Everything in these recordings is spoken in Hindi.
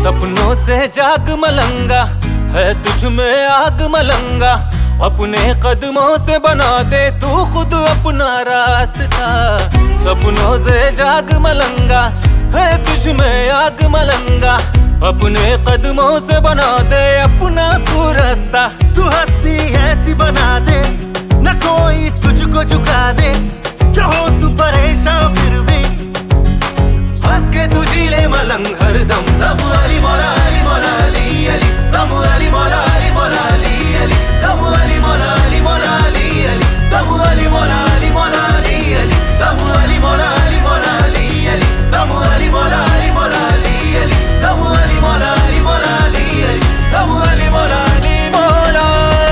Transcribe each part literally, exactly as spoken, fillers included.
सपनों से जाग मलंगा है, तुझ में आग मलंगा। अपने कदमों से बना दे तू खुद अपना रास्ता। सपनों से जाग मलंगा है, तुझ में आग मलंगा। अपने कदमों से बना दे अपना तू रास्ता। तू हस्ती ऐसी बना दे न कोई तुझको झुका दे। जो हो तू परेशान फिर भी हंस के तू जी ले मलंग हरदम। दम अली मौला अली मौला अली अली दम अली मौला अली मौला अली अली दम अली मौला अली मौला अली अली दम अली मौला अली मौला अली अली दम अली मौला अली मौला अली अली दम अली मौला अली मौला अली अली दम अली मौला अली मौला अली अली दम अली मौला अली मौला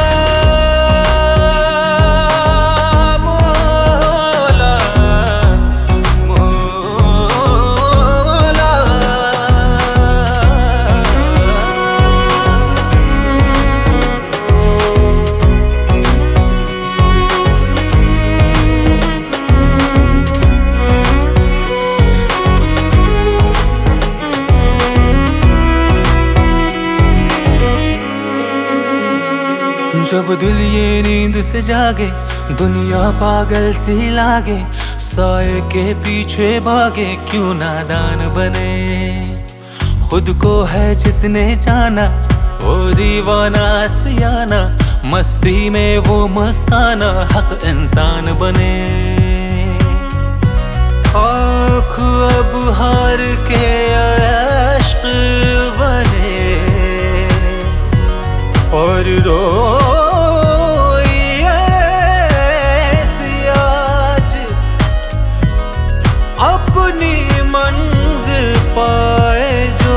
जब दिल ये नींद से जागे दुनिया पागल सी लागे। साए के पीछे भागे क्यों नादान बने। खुद को है जिसने जाना वो दीवाना सियाना। मस्ती में वो मस्ताना हक इंसान बने। आँख अब हार के इश्क बने और रो अपनी मंजिल पाए जो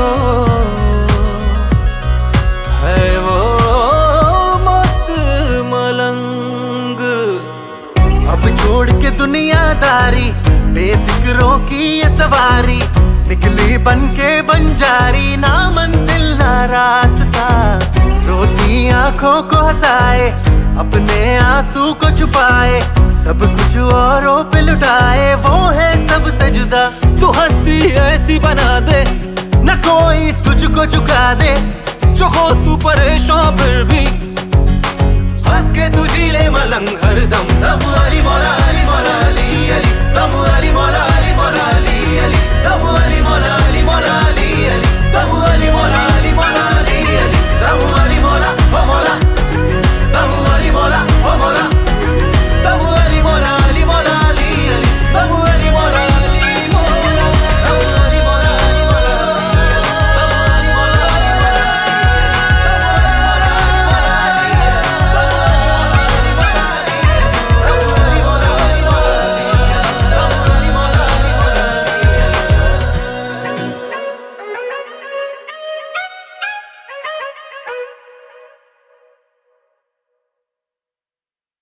है वो मस्त मलंग। अब छोड़ के दुनियादारी बेफिक्रों की ये सवारी। निकली बन के बंजारी ना मंजिल ना रास्ता। रोती आंखों को हंसाए अपने आंसू को छुपाए। सब कुछ औरों पे लुटाए वो है सबसे जुदा। तू हस्ती ऐसी बना दे न कोई तुझको झुका दे। जो हो तू परेशान फिर भी हंस के तू जी ले मलंग हरदम। दम अली मौला अली मौला अली